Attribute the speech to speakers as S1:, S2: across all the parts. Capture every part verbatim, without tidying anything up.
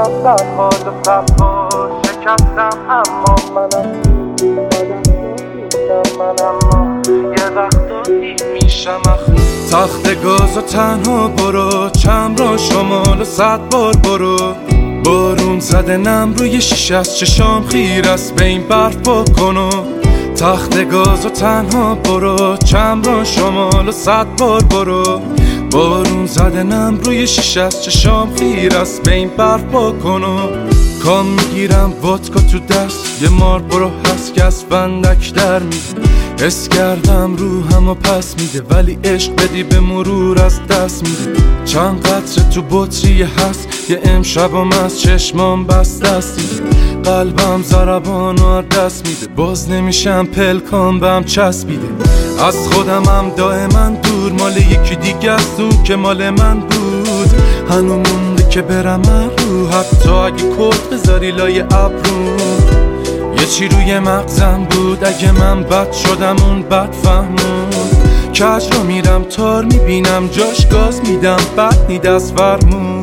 S1: شکستم در حال و سرها شکستم اما منم نیستم من اما یه وقتایی میشم اخم تخت گاز و تنها برو چم را شمال و صد بار برو بارون زده نم روی شیشه از چشام خیر است به این برف بکن و تخت گاز و تنها برو چم را شمال و صد بار برو بارون زده نم روی شیشه از چشام خیر است به این برف بکن و کام میگیرم وودکا تو دست یه مار برو هست که از بندک در میده حس کردم روحم و پس میده ولی عشق بدی به مرور از دست میده چند قطره تو بطری هست یه امشبم از چشمام بست دستی قلبم ضربان و دست میده باز نمیشم پلکام بهم چسبیده از خودمم دائما دور مال یکی دیگه است اون که مال من بود هنو مونده که برم رو حتی اگه کت بذاری لای ابرو یه چی روی مغزم بود اگه من بد شدم اون بد فهمون کج رو میرم تار میبینم جاش گاز میدم بد نی دست فرمون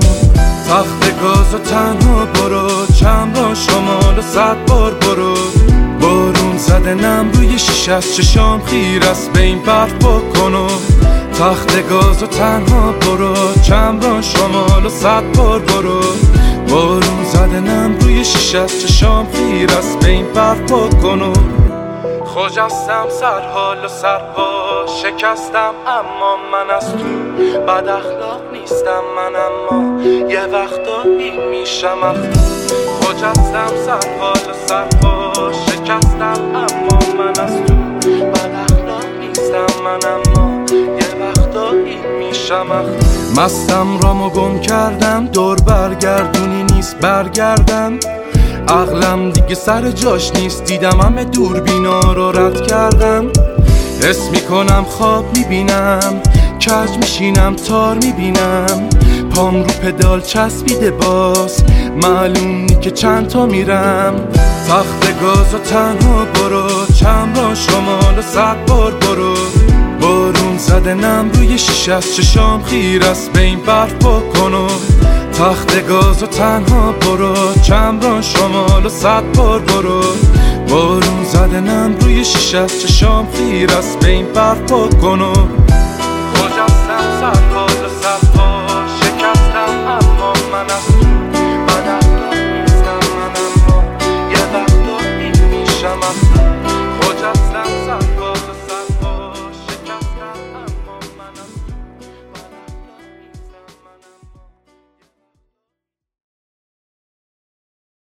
S1: تخت گاز و تنها برو چم را شمال و صد بار برو بارون زده نم روی شیشه از چشام خیر است به این برف بکن و تخت گاز و تنها برو چم را شمال و صد بار برو بارون زده نم روی شیشه از چشام خیر است به این برف بکن و خجستم سر حال و سرپا شکستم اما من از تو بد اخلاق نیستم من اما یه وقتایی میشم اخم خجستم سر حال و سرپا شکستم اما من از تو بد اخلاق نیستم من اما یه وقتایی میشم اخم مستم رامو گم کردم دور برگردونی نیست برگردم عقلم دیگه سر جاش نیست دیدم همه دوربینا رو رد کردم حس میکنم خواب میبینم کج میشینم تار میبینم پام رو پدال چسبیده باز معلوم نی که چند تا میرم تخت گاز و تنها برو چم را شمال و صد بار برو بارون زده نم روی شیشه از چشام خیر است به این برف بکن و تخت گاز و تنها برو چم را شمال و صد بار برو بارون زده نم روی شیشه از چشام خیر است به این برف بکن و